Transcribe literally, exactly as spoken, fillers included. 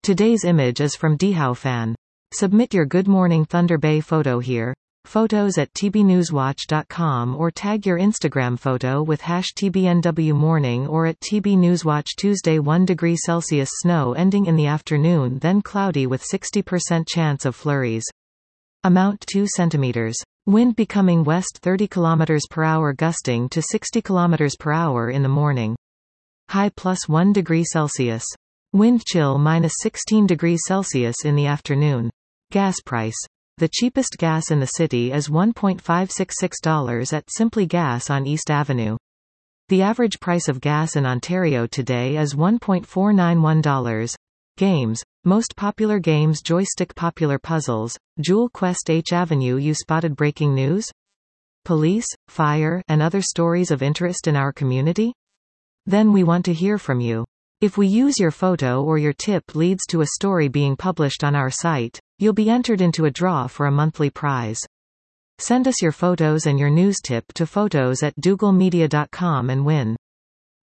Today's image is from DHowFan. Submit your Good Morning Thunder Bay photo here. Photos at t b newswatch dot com or tag your Instagram photo with hash T B N W morning or at T B Newswatch. Tuesday, one degree Celsius, snow ending in the afternoon, then cloudy with sixty percent chance of flurries. Amount two centimeters. Wind becoming west thirty kilometers per hour, gusting to sixty kilometers per hour in the morning. High plus one degree Celsius. Wind chill minus sixteen degrees Celsius in the afternoon. Gas price. The cheapest gas in the city is one point five six six dollars at Simply Gas on East Avenue. The average price of gas in Ontario today is one point four nine one dollars. Games. Most popular games: Joystick, Popular Puzzles, Jewel Quest. H Avenue. You spotted breaking news? Police, fire, and other stories of interest in our community? Then we want to hear from you. If we use your photo or your tip leads to a story being published on our site, you'll be entered into a draw for a monthly prize. Send us your photos and your news tip to photos at dougal media dot com and win.